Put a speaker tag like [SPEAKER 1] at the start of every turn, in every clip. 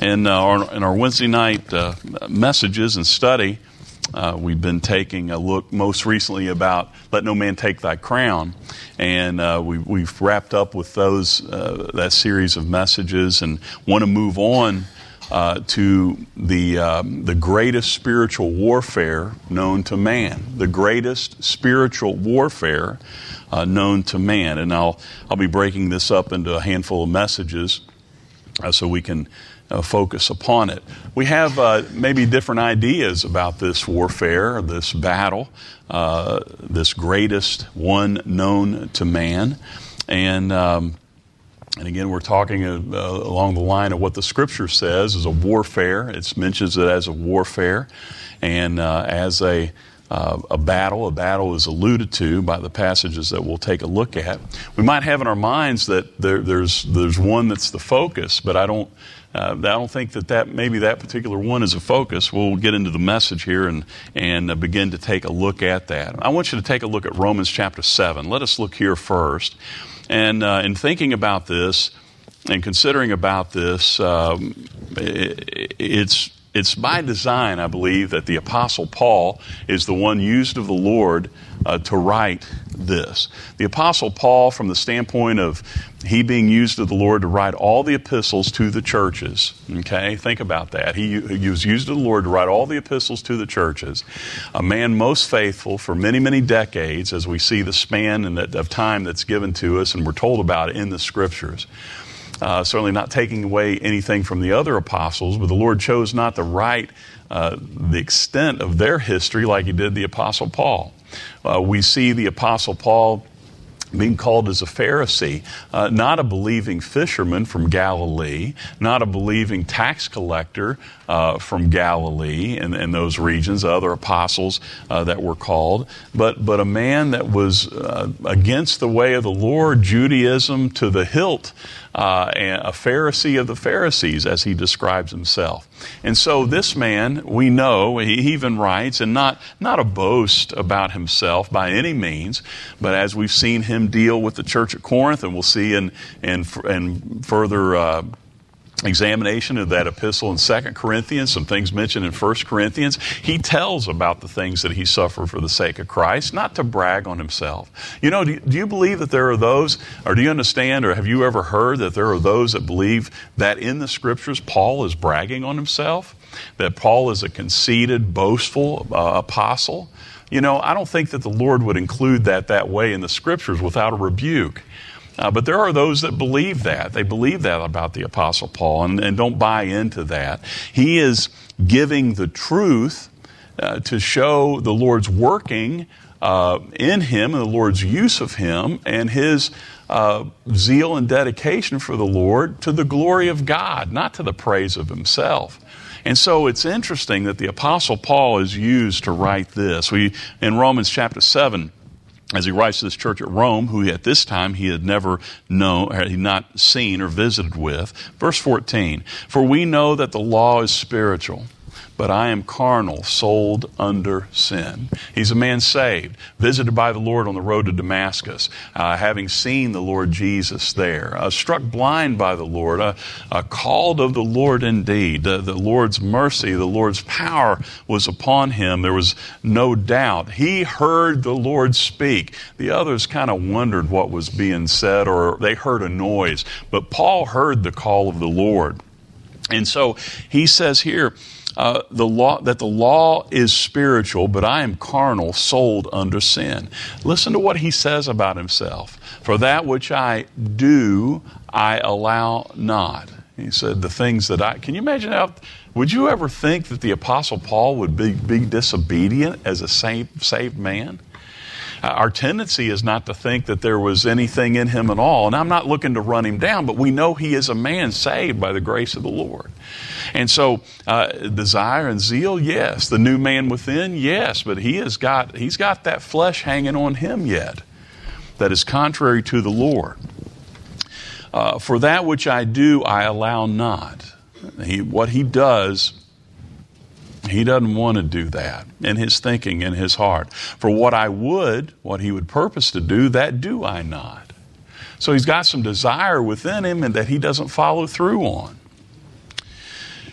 [SPEAKER 1] In our Wednesday night messages and study, we've been taking a look most recently about "Let no man take thy crown," and we've wrapped up with that series of messages, and want to move on to the greatest spiritual warfare known to man, the greatest spiritual warfare known to man, and I'll be breaking this up into a handful of messages so we can focus upon it. We have maybe different ideas about this warfare, this battle, this greatest one known to man. And again, we're talking along the line of what the Scripture says is a warfare. It mentions it as a warfare and as a battle. A battle is alluded to by the passages that we'll take a look at. We might have in our minds that there's one that's the focus, but I don't think that maybe that particular one is a focus. We'll get into the message here and begin to take a look at that. I want you to take a look at Romans chapter 7. Let us look here first. And in thinking about this and considering about this, it's by design, I believe, that the Apostle Paul is the one used of the Lord to write this. The Apostle Paul, from the standpoint of he being used of the Lord to write all the epistles to the churches, okay? Think about that. He was used of the Lord to write all the epistles to the churches. A man most faithful for many, many decades, as we see the span of time that's given to us, and we're told about it in the Scriptures. Certainly not taking away anything from the other apostles, but the Lord chose not to write the extent of their history like he did the Apostle Paul. We see the Apostle Paul being called as a Pharisee, not a believing fisherman from Galilee, not a believing tax collector from Galilee and those regions, other apostles that were called, but a man that was against the way of the Lord, Judaism to the hilt, and a Pharisee of the Pharisees, as he describes himself. And so this man, we know, he even writes, and not a boast about himself by any means, but as we've seen him deal with the church at Corinth, and we'll see in further examination of that epistle in 2 Corinthians, some things mentioned in 1 Corinthians, he tells about the things that he suffered for the sake of Christ, not to brag on himself. You know, do you believe that there are those, or do you understand, or have you ever heard that there are those that believe that in the Scriptures Paul is bragging on himself? That Paul is a conceited, boastful apostle? You know, I don't think that the Lord would include that way in the Scriptures without a rebuke. But there are those that believe that. They believe that about the Apostle Paul and don't buy into that. He is giving the truth to show the Lord's working in him and the Lord's use of him and his zeal and dedication for the Lord to the glory of God, not to the praise of himself. And so it's interesting that the Apostle Paul is used to write this. In Romans chapter 7, as he writes to this church at Rome, who at this time he had never known, or had not seen or visited with. Verse 14, "For we know that the law is spiritual, but I am carnal, sold under sin." He's a man saved, visited by the Lord on the road to Damascus, having seen the Lord Jesus there, struck blind by the Lord, called of the Lord indeed. The Lord's mercy, the Lord's power was upon him. There was no doubt. He heard the Lord speak. The others kind of wondered what was being said, or they heard a noise. But Paul heard the call of the Lord. And so he says here, that the law is spiritual, but I am carnal, sold under sin. Listen to what he says about himself. "For that which I do, I allow not." He said, the things that can you imagine would you ever think that the Apostle Paul would be disobedient as a saved man? Our tendency is not to think that there was anything in him at all. And I'm not looking to run him down, but we know he is a man saved by the grace of the Lord. And so desire and zeal, yes. The new man within, yes. But he's got that flesh hanging on him yet that is contrary to the Lord. "For that which I do, I allow not." What he does, he doesn't want to do that in his thinking, in his heart. "For what he would purpose to do, that do I not." So he's got some desire within him and that he doesn't follow through on.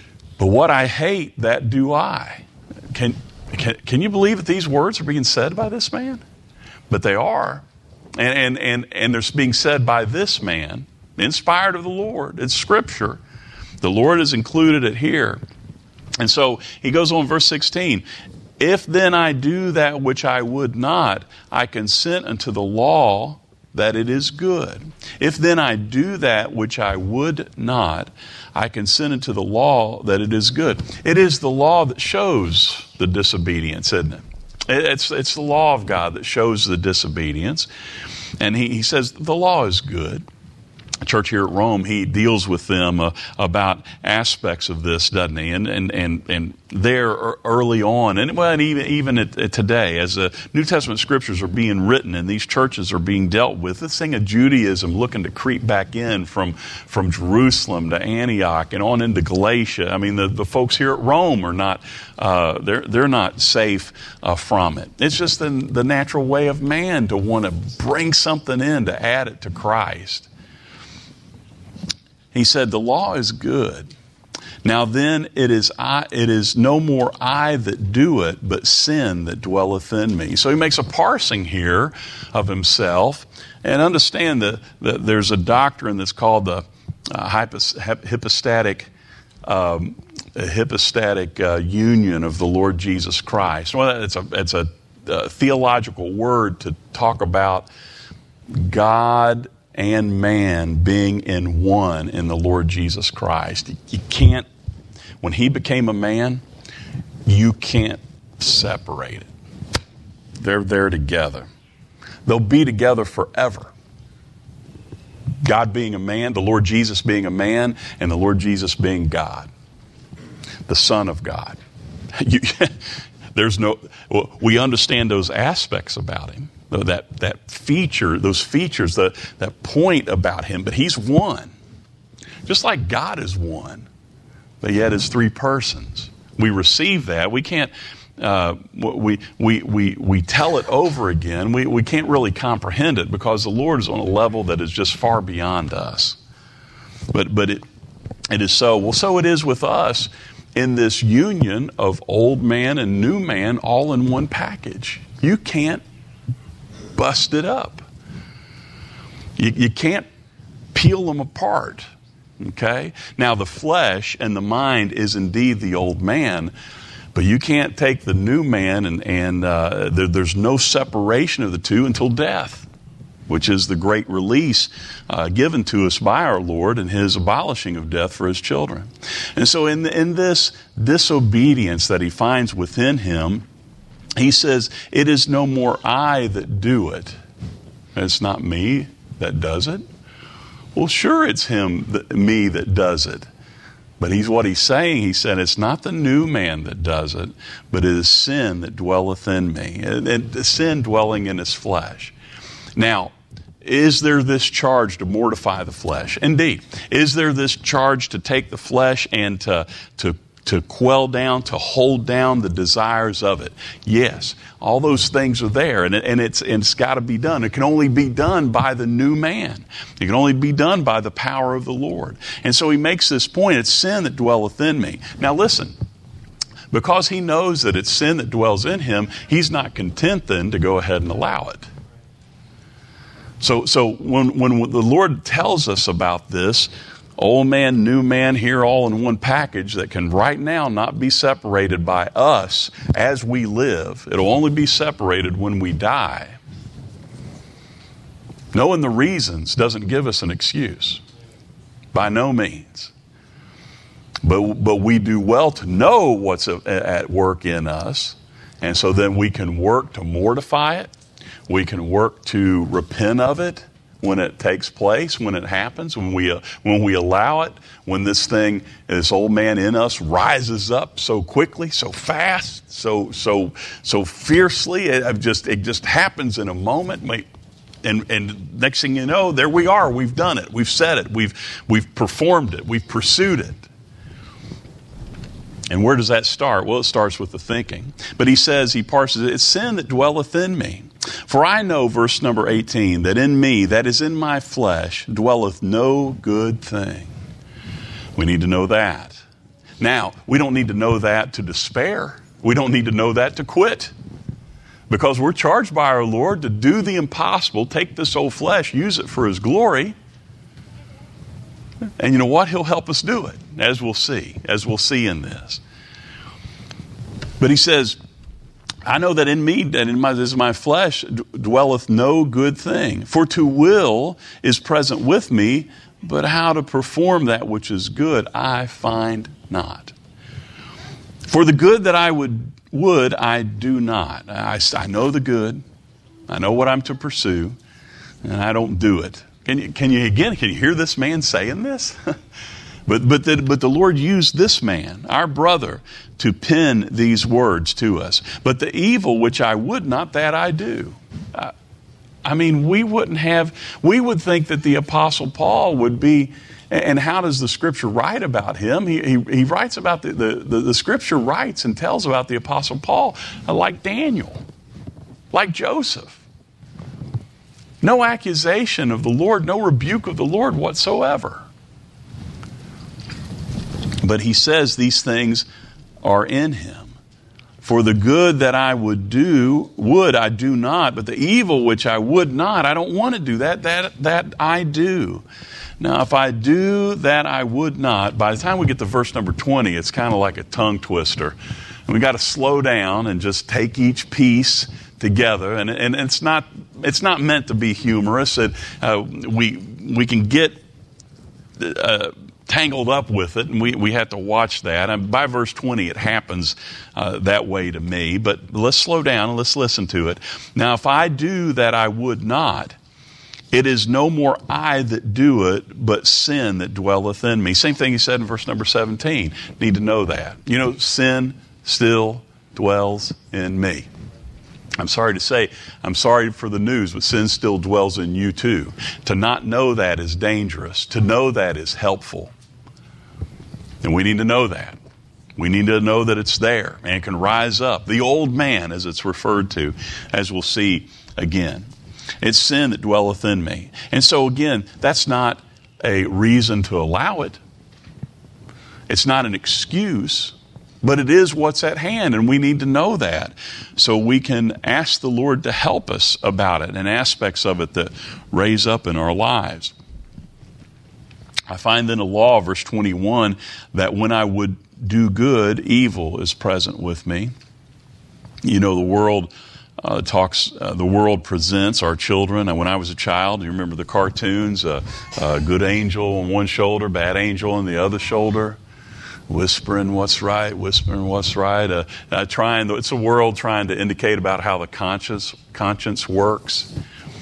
[SPEAKER 1] But what I hate, that do I. Can you believe that these words are being said by this man? But they are. And they're being said by this man, inspired of the Lord. It's Scripture. The Lord has included it here. And so he goes on, verse 16. If then I do that which I would not, I consent unto the law that it is good. If then I do that which I would not, I consent unto the law that it is good. It is the law that shows the disobedience, isn't it? It's the law of God that shows the disobedience. And he says the law is good. Church here at Rome, he deals with them about aspects of this, doesn't he? And there early on, and even today, as the New Testament scriptures are being written and these churches are being dealt with, this thing of Judaism looking to creep back in from Jerusalem to Antioch and on into Galatia. I mean, the folks here at Rome are not they're not safe from it. It's just the natural way of man to want to bring something in to add it to Christ. He said, the law is good. Now then, it is no more I that do it, but sin that dwelleth in me. So he makes a parsing here of himself. And understand that there's a doctrine that's called the hypostatic union of the Lord Jesus Christ. Well, it's a theological word to talk about God and man being in one in the Lord Jesus Christ. You can't, when he became a man, you can't separate it. They're there together. They'll be together forever. God being a man, the Lord Jesus being a man, and the Lord Jesus being God, the Son of God. We understand those aspects about him. That feature, those features, that point about him, but he's one. Just like God is one, but yet is three persons. We receive that. We can't, we tell it over again. We can't really comprehend it because the Lord is on a level that is just far beyond us. But it is so. Well, so it is with us in this union of old man and new man all in one package. You can't bust it up. You can't peel them apart. Okay? Now the flesh and the mind is indeed the old man, but you can't take the new man and there's no separation of the two until death, which is the great release given to us by our Lord and his abolishing of death for his children. And so in this disobedience that he finds within him, he says, it is no more I that do it. It's not me that does it. Well, sure, it's me that does it. But what he's saying, he said, it's not the new man that does it, but it is sin that dwelleth in me. And sin dwelling in his flesh. Now, is there this charge to mortify the flesh? Indeed. Is there this charge to take the flesh and to quell down, to hold down the desires of it? Yes, all those things are there, and it's got to be done. It can only be done by the new man. It can only be done by the power of the Lord. And so he makes this point, it's sin that dwelleth in me. Now listen, because he knows that it's sin that dwells in him, he's not content then to go ahead and allow it. So when the Lord tells us about this, old man, new man, here all in one package that can right now not be separated by us as we live. It'll only be separated when we die. Knowing the reasons doesn't give us an excuse. By no means. But we do well to know what's at work in us. And so then we can work to mortify it. We can work to repent of it when it takes place, when it happens, when we allow it, when this old man in us rises up so quickly, so fast, so fiercely. It just happens in a moment. And next thing you know, there we are. We've done it. We've said it. We've performed it. We've pursued it. And where does that start? Well, it starts with the thinking. But he says, he parses it, it's sin that dwelleth in me. For I know, verse number 18, that in me, that is in my flesh, dwelleth no good thing. We need to know that. Now, we don't need to know that to despair. We don't need to know that to quit. Because we're charged by our Lord to do the impossible, take this old flesh, use it for His glory. And you know what? He'll help us do it, as we'll see in this. But He says, I know that in me, that in my flesh, dwelleth no good thing. For to will is present with me, but how to perform that which is good, I find not. For the good that I would I do not. I know the good. I know what I'm to pursue, and I don't do it. Can you hear this man saying this? But the Lord used this man, our brother, to pen these words to us. But the evil which I would not, that I do. We would think that the Apostle Paul would be. And how does the Scripture write about him? He writes about the Scripture writes and tells about the Apostle Paul like Daniel, like Joseph. No accusation of the Lord, no rebuke of the Lord whatsoever. But he says these things are in him. For the good that I would I do not, but the evil which I would not, I don't want to do that I do. Now, if I do that I would not, by the time we get to verse number 20, it's kind of like a tongue twister. And we got to slow down and just take each piece together. And it's not meant to be humorous. We can get tangled up with it, and we have to watch that. And by verse 20, it happens that way to me. But let's slow down and let's listen to it. Now, if I do that I would not, it is no more I that do it, but sin that dwelleth in me. Same thing he said in verse number 17. Need to know that. Sin still dwells in me. I'm sorry to say, I'm sorry for the news, but sin still dwells in you too. To not know that is dangerous. To know that is helpful. And we need to know that. We need to know that it's there and it can rise up. The old man, as it's referred to, as we'll see again. It's sin that dwelleth in me. And so again, that's not a reason to allow it. It's not an excuse, but it is what's at hand, and we need to know that. So we can ask the Lord to help us about it and aspects of it that raise up in our lives. I find in the law, verse 21, that when I would do good, evil is present with me. The world the world presents our children. And when I was a child, you remember the cartoons, good angel on one shoulder, bad angel on the other shoulder, whispering what's right. It's a world trying to indicate about how the conscience works.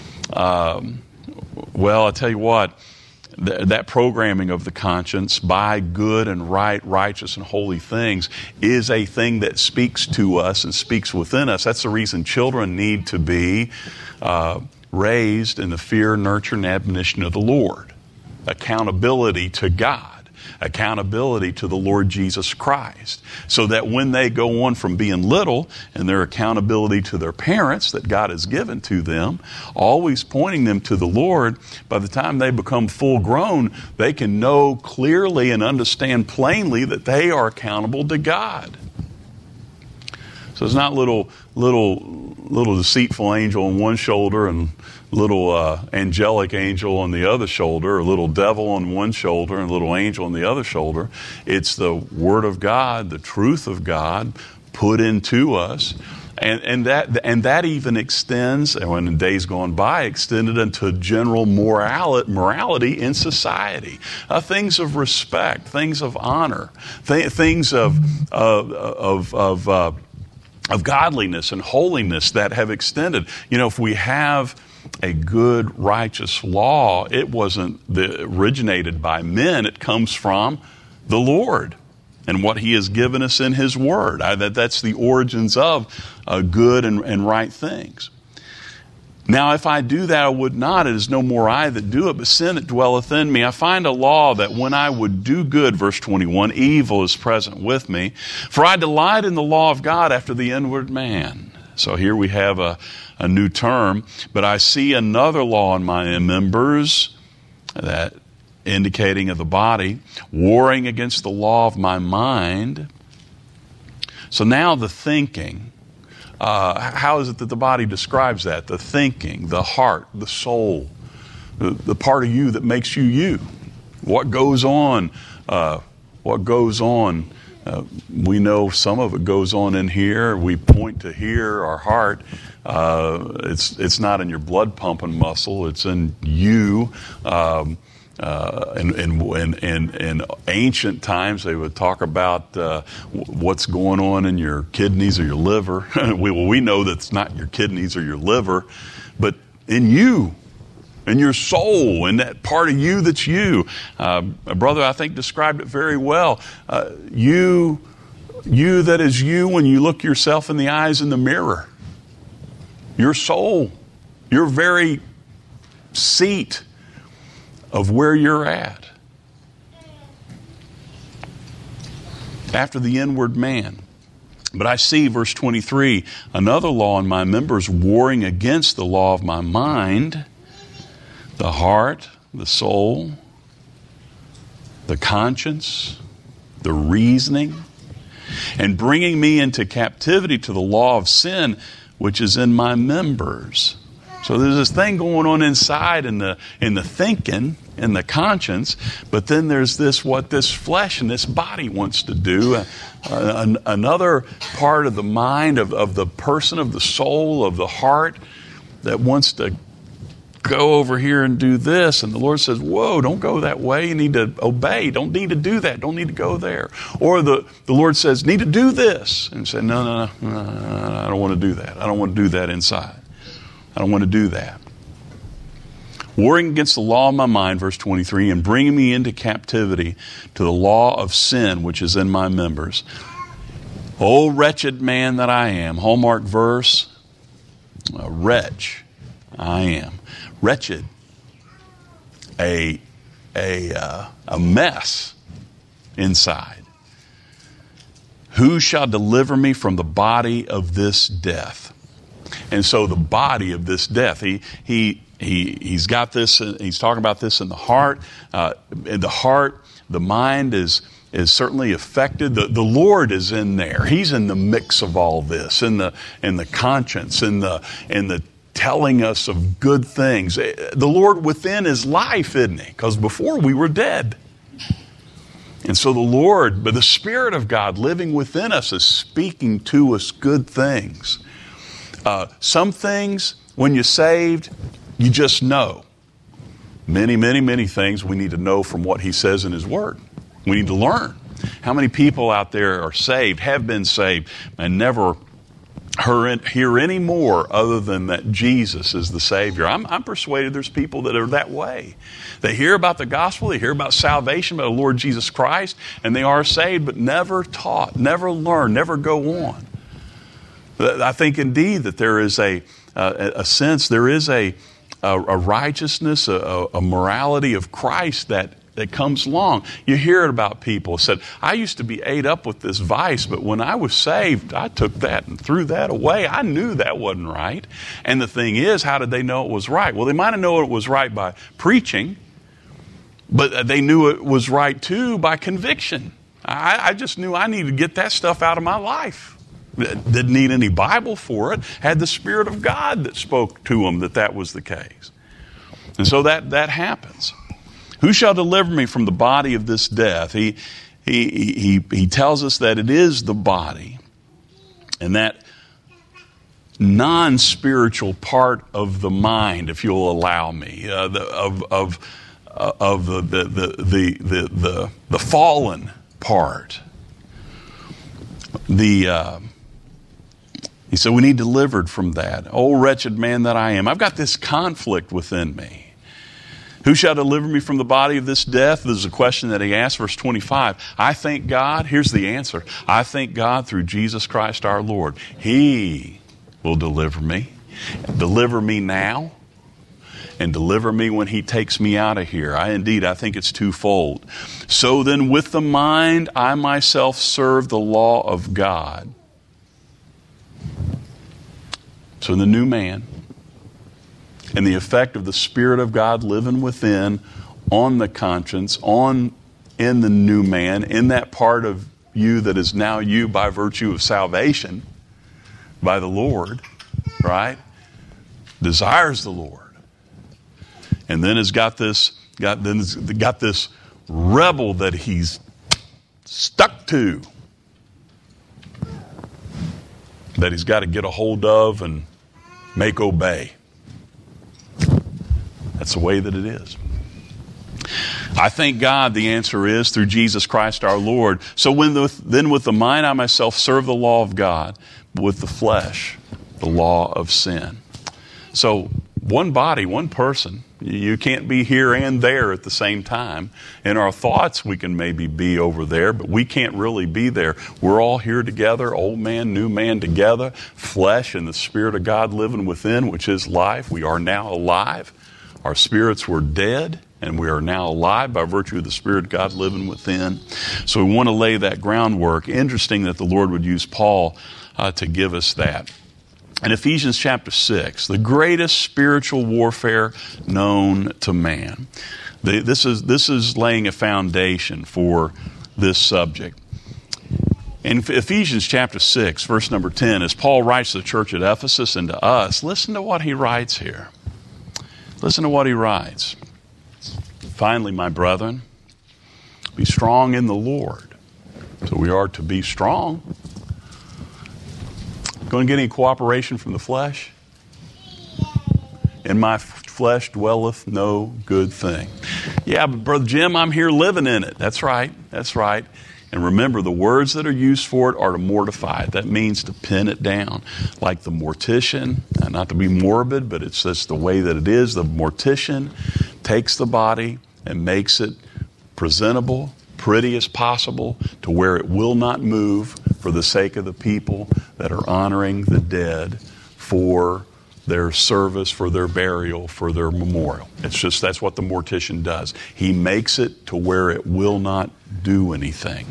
[SPEAKER 1] Well, I tell you what, that programming of the conscience by good and right, righteous and holy things is a thing that speaks to us and speaks within us. That's the reason children need to be raised in the fear, nurture, and admonition of the Lord. Accountability to God. Accountability to the Lord Jesus Christ. So that when they go on from being little and their accountability to their parents that God has given to them, always pointing them to the Lord, by the time they become full grown, they can know clearly and understand plainly that they are accountable to God. So it's not little deceitful angel on one shoulder and little angelic angel on the other shoulder, or little devil on one shoulder and little angel on the other shoulder. It's the Word of God, the truth of God put into us. And that even extends, and when in days gone by, extended into general morality in society. Things of respect, things of honor, things of godliness and holiness that have extended. If we have a good, righteous law, it wasn't originated by men. It comes from the Lord and what He has given us in His Word. That's the origins of good and right things. Now, if I do that I would not, it is no more I that do it, but sin that dwelleth in me. I find a law that when I would do good, verse 21, evil is present with me. For I delight in the law of God after the inward man. So here we have a new term. But I see another law in my members, that indicating of the body, warring against the law of my mind. So now the thinking, how is it that the body describes that? The thinking, the heart, the soul, the part of you that makes you you. What goes on? We know some of it goes on in here. We point to here, our heart. It's not in your blood pumping muscle. It's in you. In ancient times, they would talk about what's going on in your kidneys or your liver. We know that it's not your kidneys or your liver, but in you, in your soul, in that part of you that's you. A brother, I think, described it very well. You that is you when you look yourself in the eyes in the mirror. Your soul, your very seat of where you're at. After the inward man. But I see, verse 23, another law in my members warring against the law of my mind, the heart, the soul, the conscience, the reasoning, and bringing me into captivity to the law of sin, which is in my members. So there's this thing going on inside in the thinking, in the conscience, but then there's what this flesh and this body wants to do. Another part of the mind, of the person, of the soul, of the heart, that wants to go over here and do this. And the Lord says, whoa, don't go that way. You need to obey. Don't need to do that. Don't need to go there. Or the Lord says, need to do this. And you say, no, I don't want to do that. I don't want to do that inside. I don't want to do that. Warring against the law of my mind, verse 23, and bringing me into captivity to the law of sin, which is in my members. O wretched man that I am. Hallmark verse, a wretch I am. Wretched, a mess inside. Who shall deliver me from the body of this death? And so the body of this death, he's got this. He's talking about this in the heart. In the heart, the mind is certainly affected. The Lord is in there. He's in the mix of all this, in the conscience, in the telling us of good things. The Lord within is life, isn't He? Because before we were dead. And so the Lord, but the Spirit of God living within us is speaking to us good things. Some things, when you're saved, you just know. Many, many, many things we need to know from what He says in His Word. We need to learn. How many people out there are saved, have been saved, and never hear any more other than that Jesus is the Savior? I'm persuaded there's people that are that way. They hear about the gospel, they hear about salvation by the Lord Jesus Christ, and they are saved, but never taught, never learn, never go on. I think indeed that there is a sense, there is a righteousness, a morality of Christ that comes along. You hear it about people said, I used to be ate up with this vice, but when I was saved, I took that and threw that away. I knew that wasn't right. And the thing is, how did they know it was right? Well, they might have known it was right by preaching, but they knew it was right too by conviction. I just knew I needed to get that stuff out of my life. Didn't need any Bible for it. Had the Spirit of God that spoke to them that was the case. And so that happens. Who shall deliver me from the body of this death? He tells us that it is the body, and that non-spiritual part of the mind, if you'll allow me, of the fallen part. He said we need delivered from that. Oh, wretched man that I am. I've got this conflict within me. Who shall deliver me from the body of this death? This is a question that he asked, verse 25. I thank God. Here's the answer. I thank God through Jesus Christ our Lord. He will deliver me. Deliver me now. And deliver me when He takes me out of here. I think it's twofold. So then with the mind, I myself serve the law of God. So the new man, and the effect of the Spirit of God living within, on the conscience, in the new man, in that part of you that is now you by virtue of salvation by the Lord, right? Desires the Lord. And then has got this rebel that he's stuck to, that he's got to get a hold of and make obey. That's the way that it is. I thank God the answer is through Jesus Christ our Lord. So then with the mind I myself serve the law of God, but with the flesh, the law of sin. So one body, one person. You can't be here and there at the same time. In our thoughts, we can maybe be over there, but we can't really be there. We're all here together, old man, new man together, flesh and the Spirit of God living within, which is life. We are now alive. Our spirits were dead, and we are now alive by virtue of the Spirit of God living within. So we want to lay that groundwork. Interesting that the Lord would use Paul to give us that. In Ephesians chapter 6, the greatest spiritual warfare known to man. This is laying a foundation for this subject. In Ephesians chapter 6, verse number 10, as Paul writes to the church at Ephesus and to us, listen to what he writes here. Listen to what he writes. Finally, my brethren, be strong in the Lord. So we are to be strong. Going to get any cooperation from the flesh? In my flesh dwelleth no good thing. Yeah, but Brother Jim, I'm here living in it. That's right. That's right. And remember, the words that are used for it are to mortify. That means to pin it down. Like the mortician, not to be morbid, but it's just the way that it is. The mortician takes the body and makes it presentable, pretty as possible, to where it will not move for the sake of the people that are honoring the dead for their service, for their burial, for their memorial. That's what the mortician does. He makes it to where it will not do anything.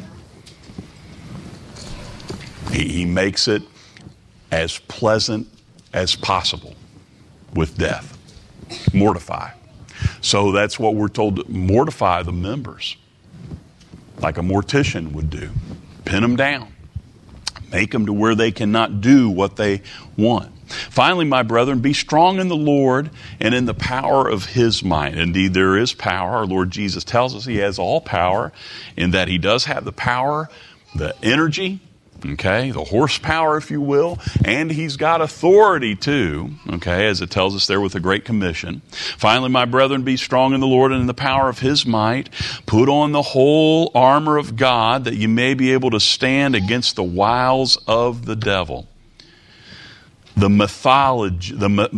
[SPEAKER 1] He makes it as pleasant as possible with death. Mortify. So that's what we're told to mortify the members, like a mortician would do. Pin them down. Make them to where they cannot do what they want. Finally, my brethren, be strong in the Lord and in the power of His might. Indeed, there is power. Our Lord Jesus tells us He has all power, in that He does have the power, the energy, okay, the horsepower, if you will, and He's got authority too, okay, as it tells us there with the Great Commission. Finally, my brethren, be strong in the Lord and in the power of His might. Put on the whole armor of God, that you may be able to stand against the wiles of the devil. The methodology,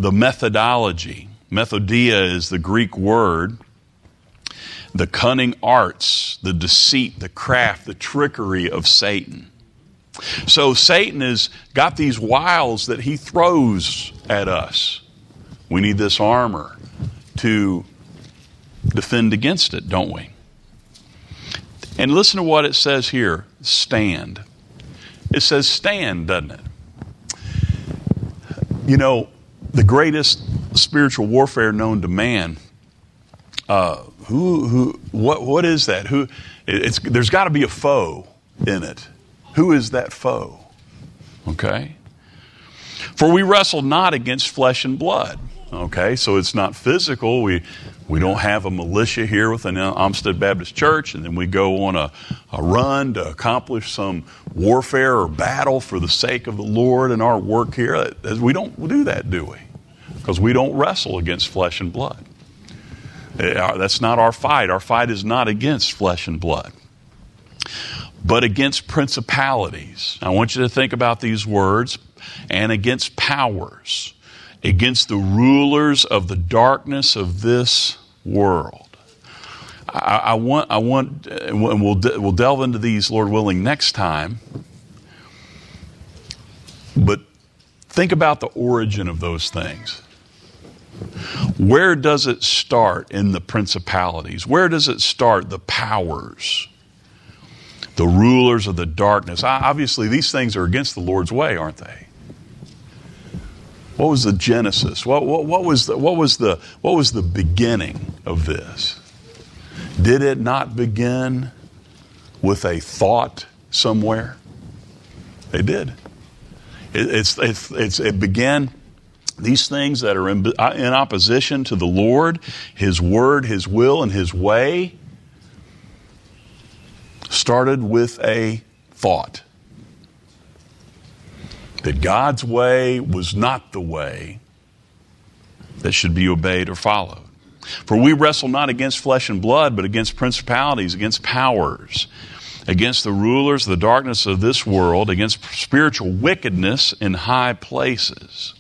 [SPEAKER 1] methodia is the Greek word, the cunning arts, the deceit, the craft, the trickery of Satan. So Satan has got these wiles that he throws at us. We need this armor to defend against it, don't we? And listen to what it says here, stand. It says stand, doesn't it? You know, the greatest spiritual warfare known to man, what is that? There's got to be a foe in it. Who is that foe? Okay? For we wrestle not against flesh and blood. Okay, so it's not physical. We don't have a militia here within Amstead Baptist Church, and then we go on a run to accomplish some warfare or battle for the sake of the Lord and our work here. We don't do that, do we? Because we don't wrestle against flesh and blood. That's not our fight. Our fight is not against flesh and blood, but against principalities. I want you to think about these words. And against powers, against the rulers of the darkness of this world. I want, and we'll delve into these, Lord willing, next time. But think about the origin of those things. Where does it start in the principalities? Where does it start, the powers? The rulers of the darkness. Obviously, these things are against the Lord's way, aren't they? What was the genesis? What was the beginning of this? Did it not begin with a thought somewhere? It did. It began, these things that are in opposition to the Lord, His Word, His will, and His way, started with a thought. That God's way was not the way that should be obeyed or followed. For we wrestle not against flesh and blood, but against principalities, against powers, against the rulers of the darkness of this world, against spiritual wickedness in high places.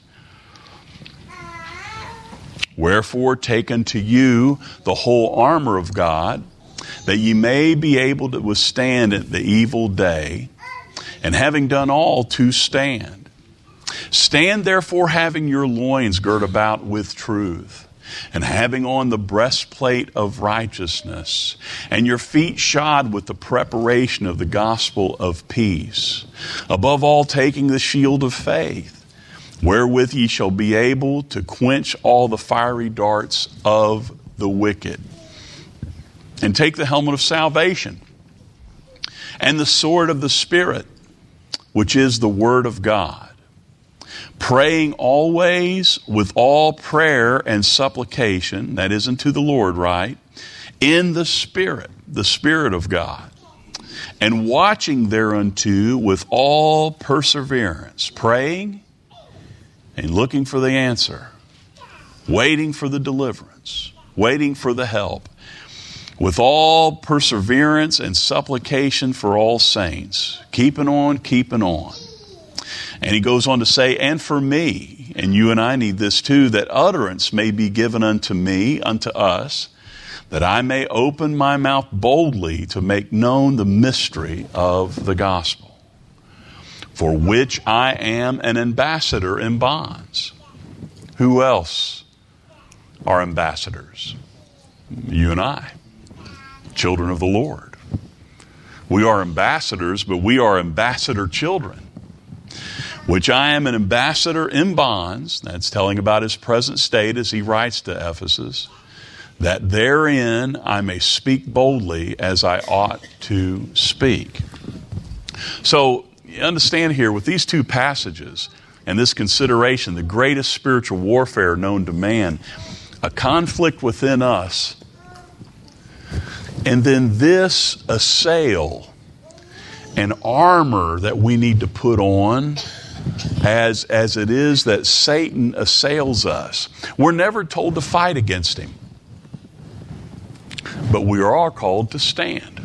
[SPEAKER 1] Wherefore, take unto you the whole armor of God, that ye may be able to withstand at the evil day, and having done all, to stand. Stand therefore, having your loins girt about with truth, and having on the breastplate of righteousness, and your feet shod with the preparation of the gospel of peace. Above all, taking the shield of faith, wherewith ye shall be able to quench all the fiery darts of the wicked. And take the helmet of salvation, and the sword of the Spirit, which is the Word of God, praying always with all prayer and supplication, that is unto the Lord, right, in the Spirit of God, and watching thereunto with all perseverance, praying and looking for the answer, waiting for the deliverance, waiting for the help, with all perseverance and supplication for all saints, keeping on, keeping on. And he goes on to say, and for me, and you and I need this too, that utterance may be given unto me, unto us, that I may open my mouth boldly to make known the mystery of the gospel, for which I am an ambassador in bonds. Who else are ambassadors? You and I, children of the Lord. We are ambassadors, but we are ambassador children. Which I am an ambassador in bonds, that's telling about his present state as he writes to Ephesus, that therein I may speak boldly as I ought to speak. So, you understand here with these two passages and this consideration, the greatest spiritual warfare known to man, a conflict within us, and then this assail, an armor that we need to put on as it is that Satan assails us. We're never told to fight against him, but we are all called to stand.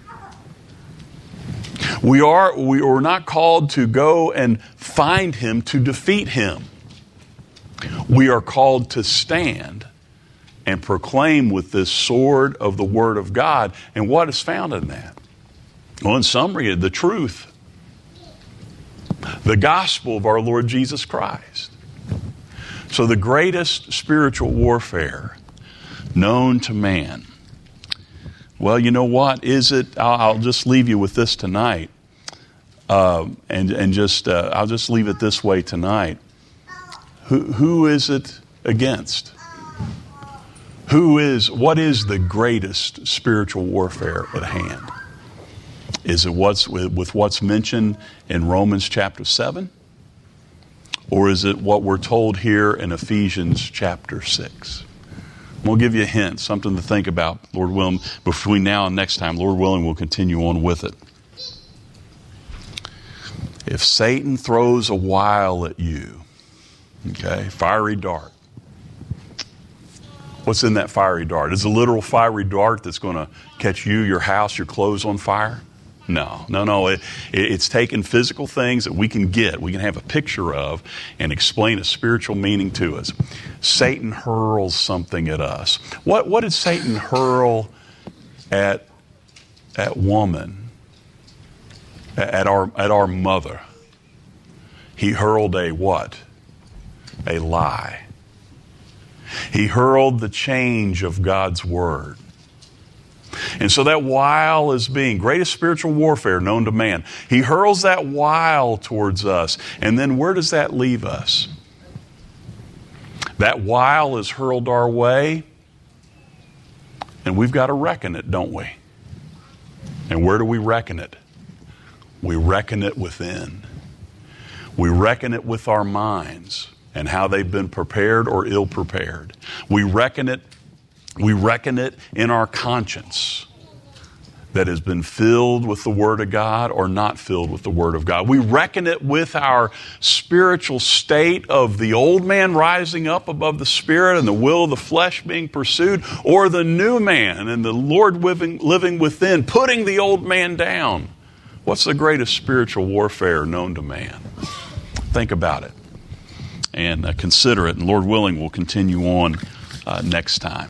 [SPEAKER 1] We are not called to go and find him to defeat him. We are called to stand and proclaim with this sword of the Word of God. And what is found in that? Well, in summary, the truth. The gospel of our Lord Jesus Christ. So the greatest spiritual warfare known to man. Well, you know what is it? I'll just leave you with this tonight. I'll just leave it this way tonight. Who is it against? What is the greatest spiritual warfare at hand? Is it what's mentioned in Romans chapter 7? Or is it what we're told here in Ephesians chapter 6? We'll give you a hint, something to think about, Lord willing, between now and next time. Lord willing, we'll continue on with it. If Satan throws a wile at you, okay, fiery dart. What's in that fiery dart? Is it a literal fiery dart that's going to catch you, your house, your clothes on fire? No. It's taking physical things that we can get, we can have a picture of, and explain a spiritual meaning to us. Satan hurls something at us. What did Satan hurl at woman, at our mother? He hurled a what? A lie. He hurled the change of God's Word. And so that wile is being greatest spiritual warfare known to man. He hurls that wile towards us. And then where does that leave us? That wile is hurled our way, And we've got to reckon it, don't we? And where do we reckon it? We reckon it within. We reckon it with our minds and how they've been prepared or ill prepared. We reckon it in our conscience that has been filled with the Word of God or not filled with the Word of God. We reckon it with our spiritual state of the old man rising up above the spirit and the will of the flesh being pursued, or the new man and the Lord living within, putting the old man down. What's the greatest spiritual warfare known to man? Think about it and consider it. And Lord willing, we'll continue on next time.